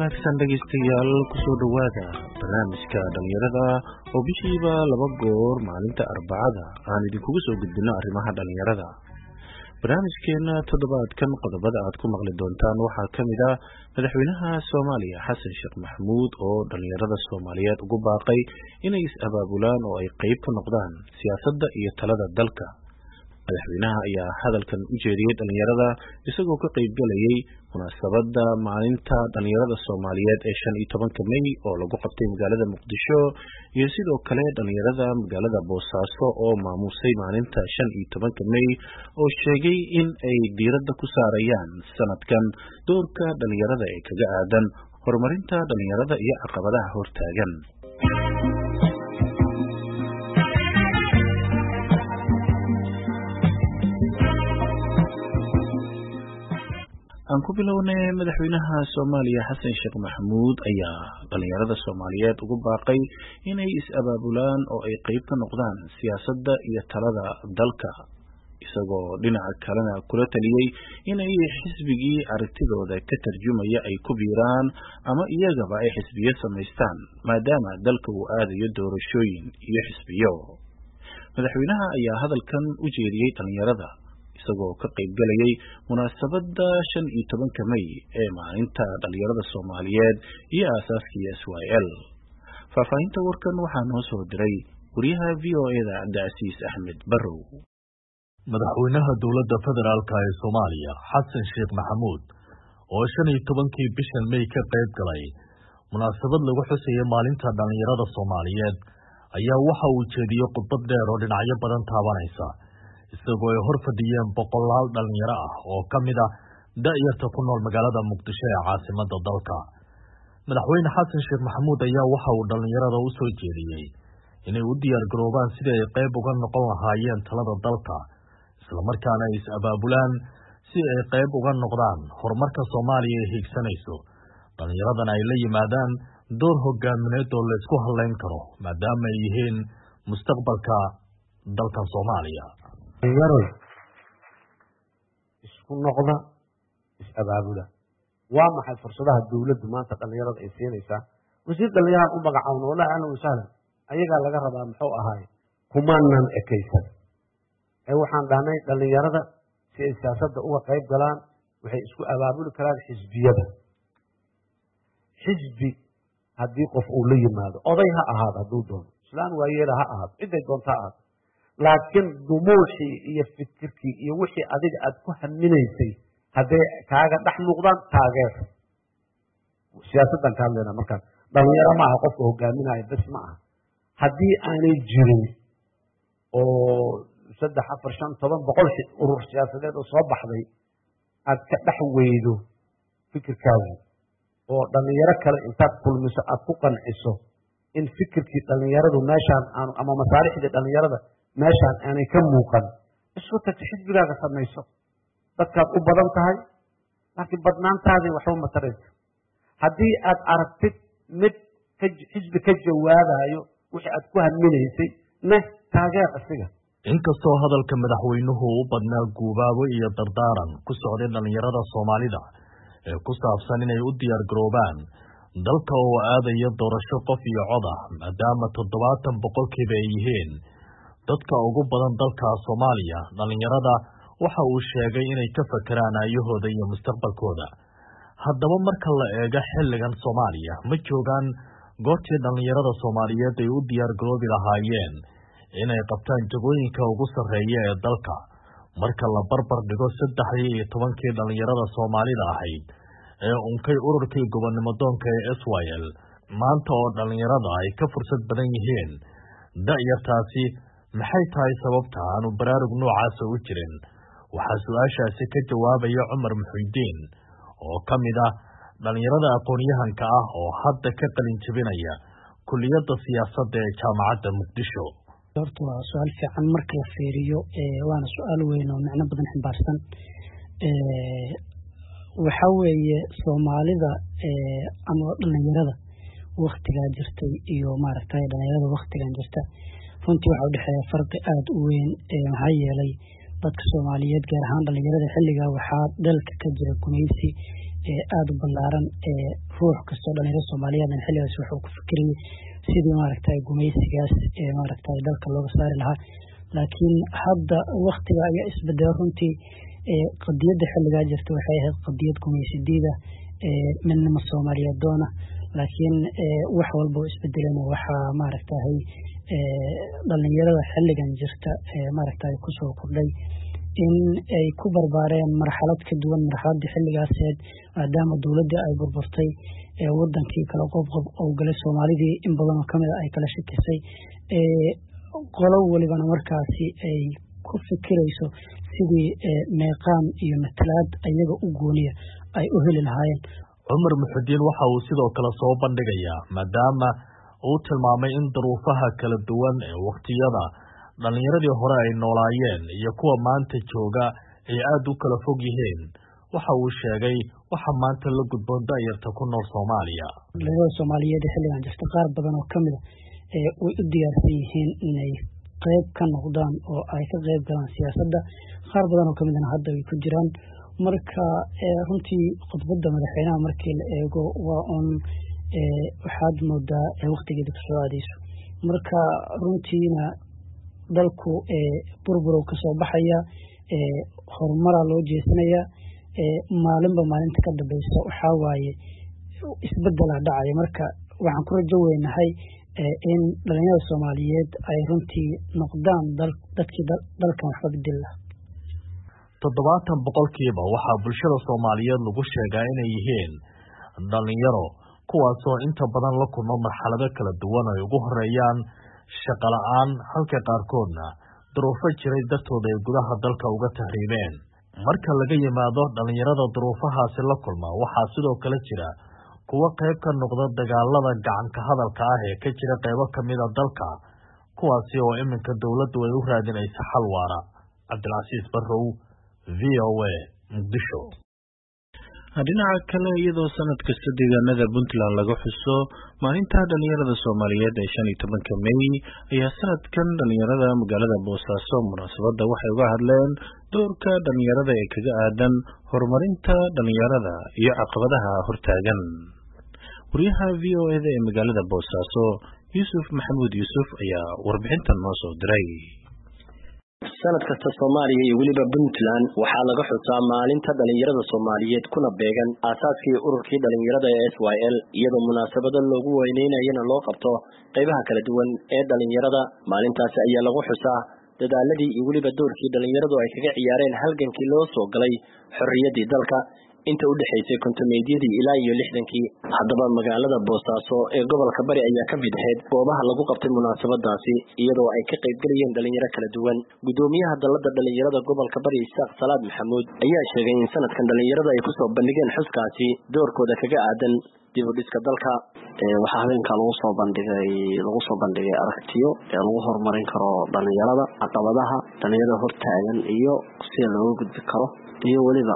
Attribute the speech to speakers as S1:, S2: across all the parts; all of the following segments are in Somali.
S1: wanaagsan dhageystayaal kusoo dhawaada barnaamijka dhalinyarada oo bishiiba 2 goor maalinta Arbacada aan idinkugu soo gudbino arrimaha dhalinyarada. barnaamijkeena toddobaadkan qodobada aad ku maqli doontaan waxaa kamid ah madaxweynaha Soomaaliya Xasan Sheekh Maxamuud oo dhalinyarada Soomaaliyeed ugu baaqay inay is-abaabulaan oo ay qayb ka noqdaan siyaasadda iyo talada dalka. madaxweynaha ayaa hadalkan u jeediyay dhalinyarada isagoo ka qayb galayay munaasabadda maalinta dhalinyarada Soomaaliyeed ee 15 May oo lagu qabtay magaalada Muqdisho iyo sidoo kale dhalinyarada magaalada Boosaaso oo maamusay maalinta 15 May oo sheegay in ay diiradda ku saarayaan sanadkan doorka dhalinyarada ee kaga aadan horumarinta dhalinyarada iyo caqabadaha hortaagan. aan ku bilownay madaxweynaha Soomaaliya Xasan Sheekh Maxamuud ayaa dhalinyarada Soomaaliyeed ugu baaqay inay is-abaabulaan oo ay qayb ka noqdaan siyaasadda iyo talada dalka isagoo dhinaca kalena kula taliyay inay xisbigii aragtidooda ka tarjumaya ay ku biiraan ama iyagaba ay xisbiyo samaystaan maadaama dalka uu aadayo doorashooyin iyo xisbiyo. madaxweynaha ayaa hadalkan u jeediyay dhalinyarada isagoo ka qayb galayay munaasabadda 15 May ee maalinta dhalinyarada Soomaaliyeed iyo aasaaskii SYL. faahfaahinta warkan waxaa noo soo diray wariyaha VOA-da Cabdicasiis Axmed Barrow.
S2: madaxweynaha dowladda federaalka ee Soomaaliya Xasan Sheekh Maxamuud oo 15kii bishan May ka qayb galay munaasabad lagu xusayo maalinta dhalinyarada Soomaaliyeed ayaa waxa uu jeediyay khudbad dheer oo dhinacyo badan taabanaysa isagoo ay hor fadhiyeen boqolaal dhalinyaro ah oo ka mid ah da'yarta ku nool magaalada Muqdisho ee caasimadda dalka. madaxweyne Xasan Sheekh Maxamuud ayaa waxa uu dhalinyarada u soo jeediyey inay u diyaar garoobaan sidii ay qayb uga noqon lahaayeen talada dalka isla markaana ay is-abaabulaan si ay qayb uga noqdaan horumarka Soomaaliya ee higsanayso. dhalinyaradana ay la yimaadaan door hogaamineed oo la isku halayn karo maadaama ay yihiin mustaqbalka dalkan Soomaaliya.
S3: dhalinyarada isku noqda is-abaabula waa maxay fursadaha dawladdu maanta dhalinyarada ay siinaysaa? wasiir dhalinyarada u magacaawna wallahi ahlan wa sahlan ayagaa laga rabaa muxuu ahaay kumaanan ekaysan ee waxaan dhahnay dhalinyarada si ay siyaasadda uga qayb galaan waxay isku abaabuli karaan xisbiyada. xisbi haddii qof uu la yimaado oday ha ahaado hadduu doono islaan waayeela ha ahaado ciday doonta ha ahaado laakiin dumuuxii iyo fikirkii iyo wixii adiga aad ku haminaysay hadday kaaga dhex muuqdaan taageer. siyaasaddan ka hadlaynaa markaan dhalinyaro ma aha qofka hogaaminaya bes ma aha. haddii aanay jirin oo 3, 4, 5, 10 boqol urur siyaasadeed oo soo baxday aad ka dhex weydo fikirkaagi oo dhalinyaro kale intaad kulmiso aad ku qanciso in fikirkii dhalinyaradu meeshaan aanu ama masaalixdii dhalinyarada meeshaan aanay ka muuqan isku tagta xisbigaaga samayso. dadkaad u badan tahay laakiin badnaantaadii waxba ma tarayso. haddii aad aragtid mid xisbi ka jawaabayo wixii aad ku haminaysay taageer asiga.
S2: inkastoo hadalka madaxweynuhu u badnaa guubaabo iyo dardaaran ku socday dhalinyarada Soomaalida ee ku saabsan inay u diyaar garoobaan dalka oo aadaya doorasho qof iyo cod ah maadaama 70% ay yihiin dadka ugu badan dalka Soomaaliya, dhalinyarada waxa uu sheegay inay ka fakaraan ayahooda iyo mustaqbalkooda. haddaba marka la eego xilligan Soomaaliya ma joogaan goortii dhalinyarada Soomaaliyeed ay u diyaar garoobi lahaayeen inay qabtaan jagooyinka ugu sarreeya ee dalka marka la barbar dhigo 13kii dhalinyarada Soomaalida ahayd ee unkay ururkii gobonnimo doonka ee SYL maanta oo dhalinyarada ay ka fursad badan yihiin da'yartaasi maxay tahay sababta aanu baraarug noocaas u jirin? waxaa su-aashaasi ka jawaabaya Cumar Muxuudiin oo ka mid ah dhalinyarada aqoon-yahanka ah oo hadda ka qalin jabinaya kulliyadda siyaasadda ee jaamacadda Muqdisho.
S4: horta waa su'aal fiican marka la fiiriyo waana su'aal weyn oo macno badan xambaarsan. waxa weeye Soomaalida ama dhalinyarada waqtiga jirtay iyo maaragtay dhalinyarada waqtigan jirta runtii waxa u dhaxeeya farqi aad u weyn maxaa yeelay dadka Soomaaliyeed gaar ahaan dhalinyarada xilliga waxaa dalka ka jira gumaysi aada u ballaaran ruux kastoo dhalinyaro Soomaaliyeed xilligaas wuxuu ku fikirayay sidii maaragtay gumaysigaas maaragtay dalka looga saari lahaa laakiin hadda waqtiga ayaa isbedelay runtii qadiyadda xilligaa jirta waxay ahayd qadiyad gumaysidiida midnimo Soomaaliyeed doona laakiin wax walba oo isbedeleen waxa maaragtay dhalinyarada xilligan jirta maaragtay ku soo kordhay in ay ku barbaareen marxalad ka duwan marxaladii xilligaaseed maadaama dowladda ay burburtay wadankii kala qof oo galay Soomaalidii in badan oo kamid ay kala shakisay qolo walibana markaasi ay ku fikirayso sidii meeqaan iyo matalaad ayaga u gooniya ay u heli lahaayeen.
S2: Cumar Muxudiin waxa uu sidoo kale soo bandhigayaa maadaama uu tilmaamay in duruufaha kala duwan ee waqtiyada dhalinyaradii hore ay noolaayeen iyo kuwa maanta jooga ay aad u kala fog yihiin waxa uu sheegay waxa maanta la gudboon da'yarta ku nool Soomaaliya.
S4: Dhalinyarada Soomaaliyeed xilligan jirta qaar badan oo kamid way u diyaarsan yihiin inay qayb ka noqdaan oo ay ka qayb galaan siyaasadda qaar badan oo kamid ah hadda ay ku jiraan marka runtii khudbadda madaxweynaha markii la eego waa on waxaad moodaa waqtigeeda ka soo aadayso marka runtiina dalku burbur ka soo baxaya horumar loo jeesanaya maalinba maalinta ka dambaysa waxa waaye isbedel dhacaya marka waxaan ku rajo weynahay in dhalinyarada Soomaaliyeed ay runtii noqdaan dadkii dalkan wax ka bedela
S2: 70% waxaa bulshada Soomaaliyeed lagu sheegaa inay yihiin dhalinyaro kuwaasoo inta badan la kulma marxalado kala duwan ay ugu horeeyaan shaqo la'aan halka qaarkoodna duruufo jiray dartood ay gudaha dalka uga tahriibeen marka laga yimaado dhalinyarada duruufahaasi la kulma waxaa sidoo kale jira kuwa qayb ka noqda dagaalada gacanka hadalka ah ee ka jira qaybo kamid ah dalka kuwaasi oo iminka dawladdu ay u raadinayso xal waara. Cabdilcasiis Barrow, VOA, Muqdisho.
S1: dhinaca kale iyadoo sanad kasta deegaanada Puntland laga xuso maalinta dhalinyarada Soomaaliyeed ee 15 May ayaa sanadkan dhalinyarada magaalada Boosaaso munaasabada waxay uga hadleen doorka dhalinyarada ee kaga aadan horumarinta dhalinyarada iyo caqabadaha hortaagan. wariyaha VOA ee magaalada Boosaaso Yuusuf Maxamuud Yuusuf ayaa warbixintan noo soo diray.
S5: sanad kasta Soomaaliya iyo waliba Puntland waxaa laga xusaa maalinta dhalinyarada Soomaaliyeed kuna beegan aasaaskii ururkii dhalinyarada ee SYL iyadoo munaasabada loogu weyneynayana loo qabto qaybaha kala duwan ee dhalinyarada. maalintaasi ayaa lagu xusaa dadaaladii iyo waliba doorkii dhalinyaradu ay kaga ciyaareen halgankii loo soo galay xorriyadii dalka inta u dhaxaysay kontomeedyadii ilaa iyo 60kii. haddaba magaalada Boosaaso ee gobolka Bari ayaa ka mid ahayd goobaha lagu qabtay munaasabadaasi iyadoo ay ka qayb galayeen dhalinyaro kala duwan. gudoomiyaha dalada dhalinyarada gobolka Bari Isaaq Salaad Maxamuud ayaa sheegay in sanadkan dhalinyarada ay ku soo bandhigeen xuskaasi doorkooda kaga aadan dib u dhiska dalka.
S6: waxaa habeenka lagu soo bandhigay aragtiyo lagu horumarin karo dhalinyarada, caqabadaha dhalinyarada hortaagan iyo sida looga gudbi karo iyo waliba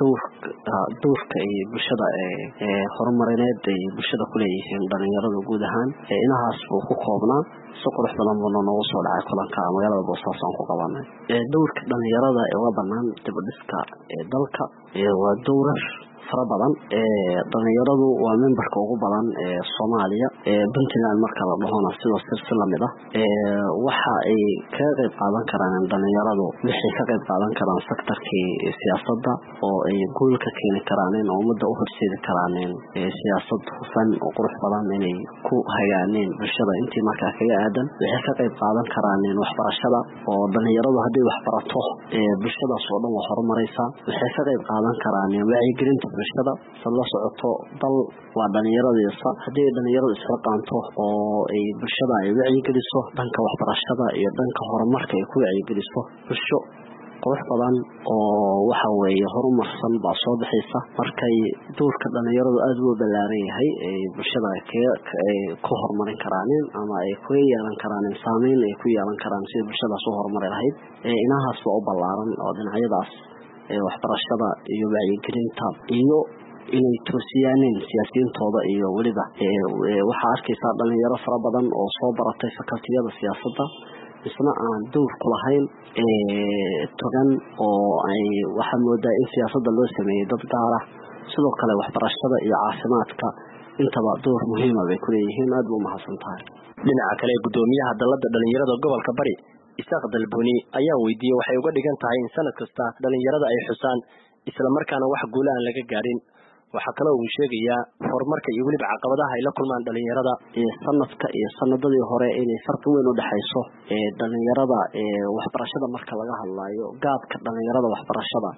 S6: doorka ay bulshada horumarineed ay bulshada ku leeyihiin dhalinyarada guud ahaan. inahaas uu ku koobnaa si qurux badan buu noogu soo dhacay kulanka magaalada Boosaaso aan ku qabanay. doorka dhalinyarada ee uga bannaan dib u dhiska dalka waa dowrar fara badan. dhalinyaradu waa memberka ugu badan ee Soomaaliya. Puntland marka la dhahona sidoo silsila mid ah waxa ay ka qayb qaadan karaan dhalinyaradu wixii ka qayb qaadan karaan sektorkii siyaasadda oo ay guul ka keeni karaan in ummadda u horseedi karaan siyaasad hufan oo qurux badan inay ku hagaaneen bulshada intii markaa kaga aadan. waxay ka qayb qaadan karaan waxbarashada oo dhalinyaradu haddii wax barato bulshadaas oo dhan waa horumaraysa. waxay ka qayb qaadan karaan wacyigelinta bulshada la socoto dal waa dhalinyaradiisa. haddii dhalinyaradu isla qaanto oo ay bulshada ay wacyigeliso dhanka waxbarashada iyo dhanka horumarka ay ku wacyigeliso bulsho qurux badan oo waxa weeye horumarsan baa soo bixaysa. markay doorka dhalinyaradu aad u ballaaran yahay ay bulshada ku horumarin karaan ama ay ku yeelan karaan saameyn ay ku yeelan karaan si bulshadaas u horumari lahayd. inahaas waa u ballaaran oo dhinacyadaas waxbarashada iyo wacyigelinta iyo inay toosiyaan siyaasiyiintooda iyo waliba waxaa arkaysaa dhalinyaro fara badan oo soo baratay fakaltiyada siyaasadda isna aan door ku lahayn togan oo ay waxa moodaa in siyaasadda loo sameeyay dad gaar ah sidoo kale waxbarashada iyo caafimaadka intaba door muhiim ah bay ku leeyihiin. aad buu mahadsantahay.
S5: dhinaca kale gudoomiyaha dalada dhalinyarada gobolka Bari Isaaq Dalbuni ayaa weydiiyay waxay uga dhigan tahay in sanad kasta dhalinyarada ay xusaan isla markaana wax guul aan laga gaarin. waxa kale uu sheegayaa horumarka iyo waliba caqabadaha ay la kulmaan dhalinyarada sanadka iyo sanadadii hore inay farqi weyn u dhaxayso dhalinyarada waxbarashada marka laga hadlayo gaabka dhalinyarada waxbarashada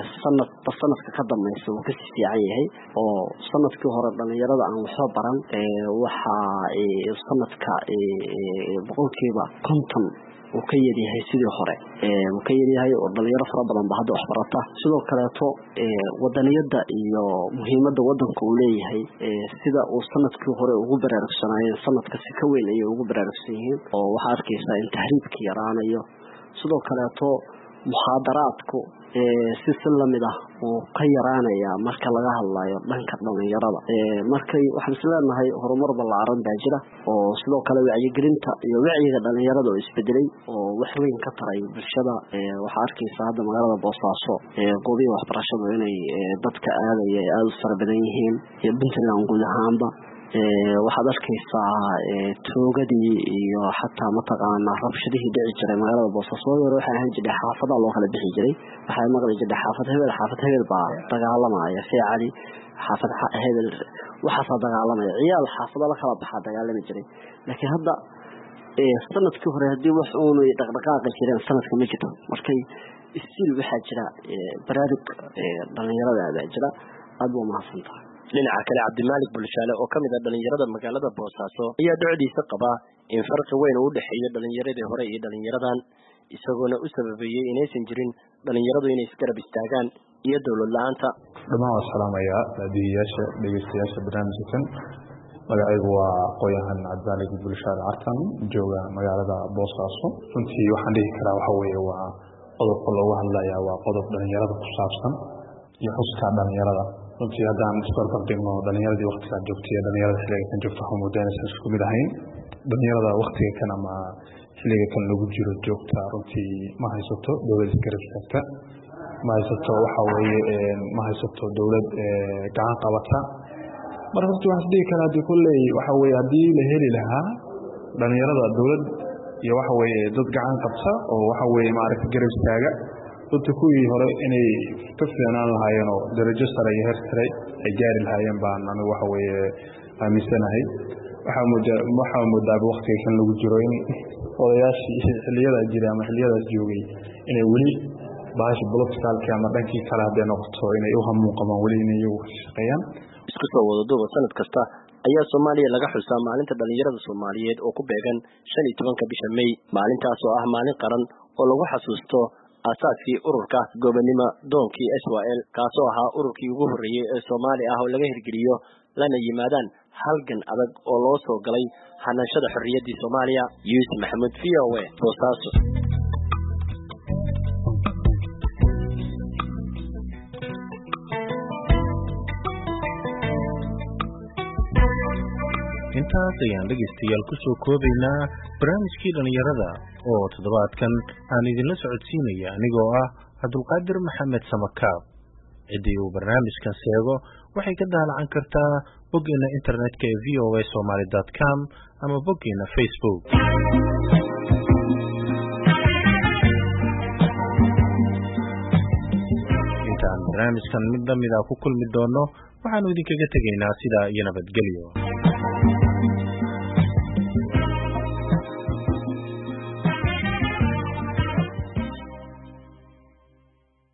S5: sanadka ka dambeeyay uu ka fiican yahay oo sanadkii hore dhalinyarada aan wax baran waxa sanadka boqolkiiba 50 uu ka yahay sidii hore uu ka yahay oo dhalinyaro fara badan ba hadda wax barata. sidoo kale wadaniyada iyo muhiimada wadanku uu leeyahay sida uu sanadkii hore ugu baraarugsanayeen sanadka si ka weyn ay ugu baraarugsan yihiin oo waxa arkaysaa in tahriibka yaraanayo. sidoo kale muxaadaraadku si lamid ah oo ka yaraanaya marka laga hadlayo dhanka dhalinyarada. markay waxaan isleenahay horumar ballaaran baa jira oo sidoo kale wacyigelinta iyo wacyiga dhalinyarada oo isbedelay oo wax weyn ka taray bulshada. waxa arkaysaa hadda magaalada Boosaaso goobaha waxbarashada inay dadka aadaya aad u fara badan yihiin iyo Puntland guud ahaanba. waxaad arkaysaa toogadii iyo xataa mataqaana rabshadihii dhici jiray magaalada Boosaaso waxay ahaan jiray xaafadaha loo kala bixi jiray. waxay maqli jiray xaafad hebel baa dagaalamaya fiicali xaafad hebel waxa dagaalamaya ciyaal xaafada la kala baxa dagaalami jiray. laakiin hadda sanadkii hore hadii wax uu dhaqdhaqaaqi jireen sanadka ma jirto. markay istil waxa jira baraarug dhalinyarada jira. aad buu mahadsantahay. dhinaca kale Cabdimaalik Bulshaale oo kamid ah dhalinyarada magaalada Boosaaso ayaa docdiisa qaba in farqi weyn u dhaxeeyo dhalinyaradii hore iyo dhalinyaradan isagoona u sababeeyay inaysan jirin dhalinyaradu inay isgarab istaagaan iyo dawlad la'aanta.
S7: dhamaan salaamaya daadiyaasha dhageystayaasha barnaamijkan magacaygu waa qoyahan Cabdimaalik Bulshaale Artan jooga magaalada Boosaaso. runtii waxaan dhihi karaa waxa weeye waa qodob looga hadlayaa waa qodob dhalinyarada ku saabsan iyo xuska dhalinyarada. runtii haddaan isbarbar dhigno dhalinyaradii waqtiga joogtay dhalinyarada xilliga kan joogta waxaa mudaynaysa isku mid ahayn. dhalinyarada waqtiga kan ama xilliga kan lagu jiro joogta runtii ma haysato dawlad isgarab istaagta, ma haysato waxa weeye ma haysato dawlad gacan qabata. marka runtii waxaan isdhihi karaa haddii kulley waxa weeye haddii la heli lahaa dhalinyarada dawlad iyo waxa weeye dad gacan qabta oo waxa weeye maaragtay garab istaaga dadka kuwii hore inay ka fiicnaan lahaayeen oo darajo sare iyo heer sare ay gaari lahaayeen baan anigu waxa weeye aaminsanahay. waxaa moodaa waqtiga kan lagu jiro in odayaashii xilliyada jiray ama xilliyadaas joogay inay weli baashi politicalka ama dhankii kale hadday noqoto inay u hamuun qabaan weli inay iyagu ka shaqeeyaan.
S5: isku soo wada duuba sanad kasta ayaa Soomaaliya laga xusaa maalinta dhalinyarada Soomaaliyeed oo ku beegan 15 bisha May. maalintaas oo ah maalin qaran oo lagu xasuusto asaaskii ururka gobonimo doonkii SYL kaasoo ahaa ururkii ugu horeeyay ee Soomaali ah oo laga hirgeliyo lana yimaadaan halgan adag oo loo soo galay hanashada xorriyadda Soomaaliya. Yusuf Maxamed VOA Boosaaso.
S1: intaas ayaan dhegeystayaal ku soo koobaynaa barnaamijkii dhalinyarada oo toddobaadkan aan idinla socodsiinaya anigoo ah Cabdulqaadir Maxamed Samakaab. cidii uu barnaamijkan seego waxay ka daalacan kartaa boggeena internetka ee voasomali.com ama boggeena Facebook. intaan barnaamijkan mid lamid ah ku kulmi doono waxaanu idinkaga tegaynaa sidaa iyo nabadgelyo.